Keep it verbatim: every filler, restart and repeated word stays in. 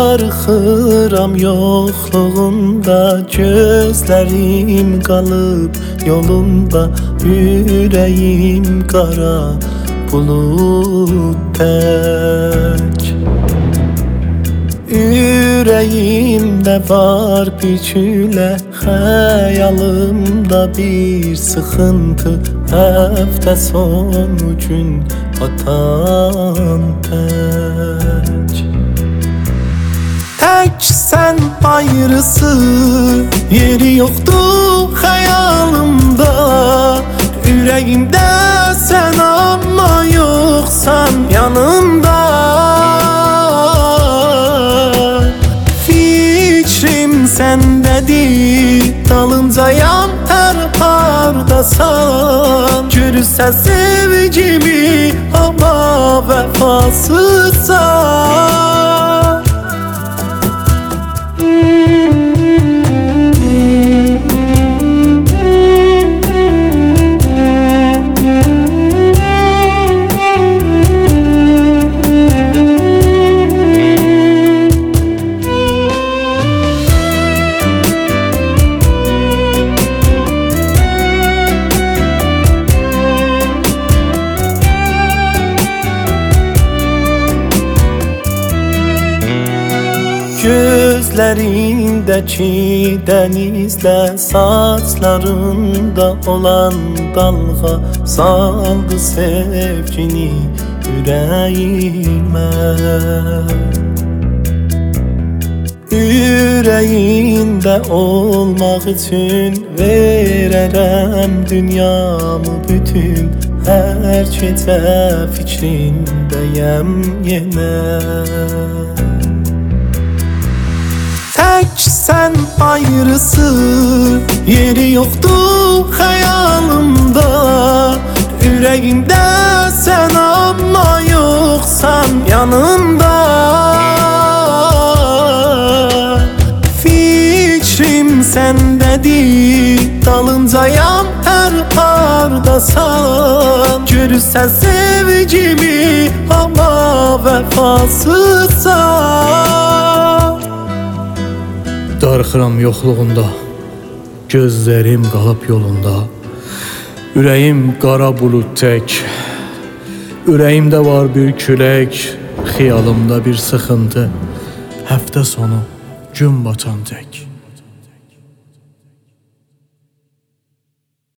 Darıxıram yoxluğunda, gözlərim qalıb yolunda. Ürəyim qara bulut tək. Ürəyimdə var bir külə, xəyalımda bir sıxıntı. Həftə sonu gün atan tək. Tək sən ayrısı, yeri yoxdur xəyalımda. Ürəyimdə sən amma yoxsan yanımda. Fikrim səndədir, dalıncayam hər pardasan. Görürsən sevgimi, amma vəfasızsan. Gözlərindəki dənizlə, saçlarında olan dalğa saldı sevgini ürəyimə. Ürəyində olmaq üçün verərəm dünyamı bütün. Hər gecə fikrindəyəm yenə. Tək sən ayrısı, yeri yoxdur xəyalımda. Ürəyimdə sən amma yoxsan yanımda. Fikrim səndədir, dalıncayam hər pardasan. Görürsən sevgimi, amma vəfasızsan. Darıxıram yoxluğunda, gözlərim qalıb yolunda. Ürəyim qara bulut tək. Ürəyimdə var bir külək, xiyalımda bir sıxıntı. Həftə sonu gün batan tək.